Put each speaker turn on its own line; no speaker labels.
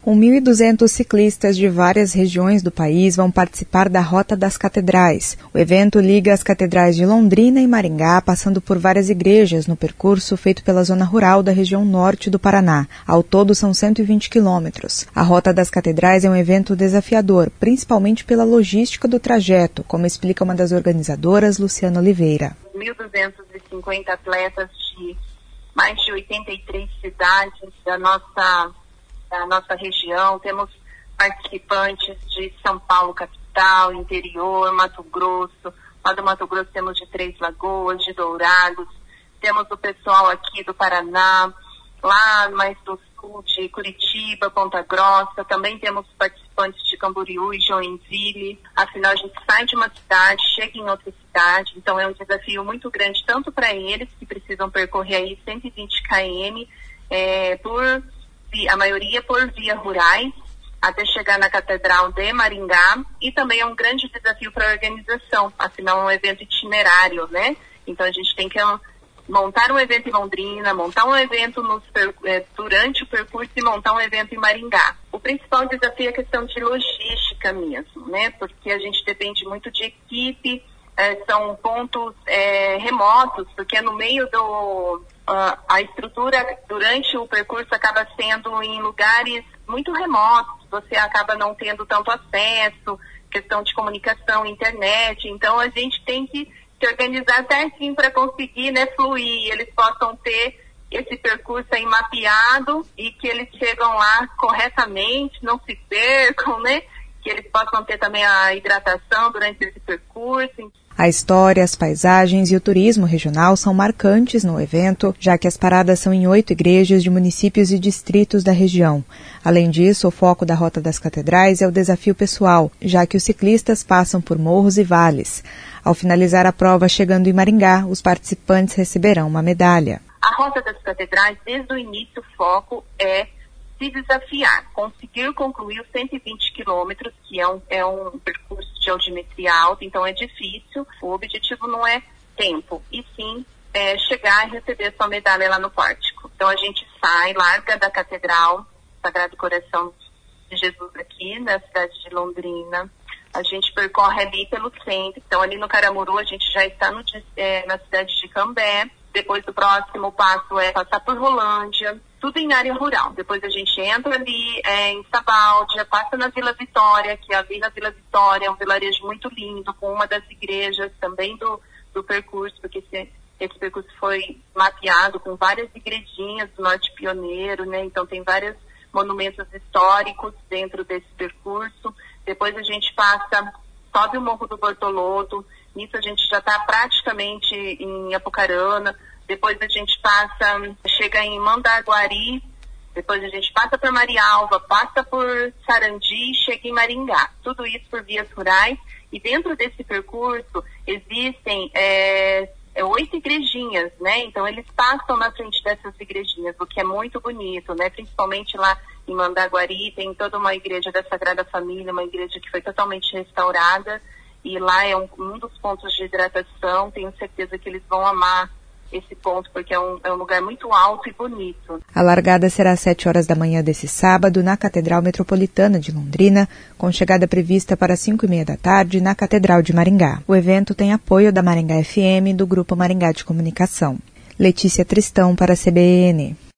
1.200 ciclistas de várias regiões do país vão participar da Rota das Catedrais. O evento liga as catedrais de Londrina e Maringá, passando por várias igrejas no percurso feito pela zona rural da região norte do Paraná. Ao todo, são 120 quilômetros. A Rota das Catedrais é um evento desafiador, principalmente pela logística do trajeto, como explica uma das organizadoras, Luciana Oliveira.
1.250 atletas de mais de 83 cidades da nossa região, temos participantes de São Paulo, capital, interior, Mato Grosso. Lá do Mato Grosso temos de Três Lagoas, de Dourados, temos o pessoal aqui do Paraná, lá mais do sul de Curitiba, Ponta Grossa, também temos participantes de Camboriú e Joinville. Afinal, a gente sai de uma cidade, chega em outra cidade, então é um desafio muito grande, tanto para eles, que precisam percorrer aí 120 km, a maioria por via rurais, até chegar na Catedral de Maringá, e também é um grande desafio para a organização, afinal é um evento itinerário, né? Então a gente tem que montar um evento em Londrina, montar um evento durante o percurso e montar um evento em Maringá. O principal desafio é a questão de logística mesmo, né? Porque a gente depende muito de equipe, são pontos remotos, porque é no meio a estrutura durante o percurso acaba sendo em lugares muito remotos, você acaba não tendo tanto acesso, questão de comunicação, internet, então a gente tem que se organizar certinho para conseguir, né, fluir, eles possam ter esse percurso aí mapeado e que eles chegam lá corretamente, não se percam, né, que eles possam ter também a hidratação durante esse percurso.
A história, as paisagens e o turismo regional são marcantes no evento, já que as paradas são em 8 igrejas de municípios e distritos da região. Além disso, o foco da Rota das Catedrais é o desafio pessoal, já que os ciclistas passam por morros e vales. Ao finalizar a prova chegando em Maringá, os participantes receberão uma medalha.
A Rota das Catedrais, desde o início, o foco é se desafiar, conseguir concluir os 120 quilômetros, que é um percurso de altimetria alta, então é difícil. O objetivo não é tempo, e sim chegar e receber sua medalha lá no pórtico. Então a gente larga da Catedral Sagrado Coração de Jesus aqui, na cidade de Londrina. A gente percorre ali pelo centro, então ali no Caramuru a gente já está na cidade de Cambé. Depois o próximo passo é passar por Rolândia, tudo em área rural. Depois a gente entra ali em Sabáudia, passa na Vila Vitória, que a Vila Vitória é um vilarejo muito lindo, com uma das igrejas também do percurso, porque esse percurso foi mapeado com várias igrejinhas do Norte Pioneiro, né? Então tem vários monumentos históricos dentro desse percurso. Depois a gente sobe o Morro do Bortoloto, nisso a gente já está praticamente em Apucarana. Depois a gente chega em Mandaguari, depois a gente passa por Marialva, passa por Sarandi e chega em Maringá. Tudo isso por vias rurais, e dentro desse percurso existem 8 igrejinhas, né? Então eles passam na frente dessas igrejinhas, o que é muito bonito, né? Principalmente lá em Mandaguari tem toda uma igreja da Sagrada Família, uma igreja que foi totalmente restaurada, e lá é um dos pontos de hidratação. Tenho certeza que eles vão amar esse ponto, porque é um lugar muito alto e bonito.
A largada será às 7 horas da manhã desse sábado na Catedral Metropolitana de Londrina, com chegada prevista para 5h30 da tarde na Catedral de Maringá. O evento tem apoio da Maringá FM e do Grupo Maringá de Comunicação. Letícia Tristão para a CBN.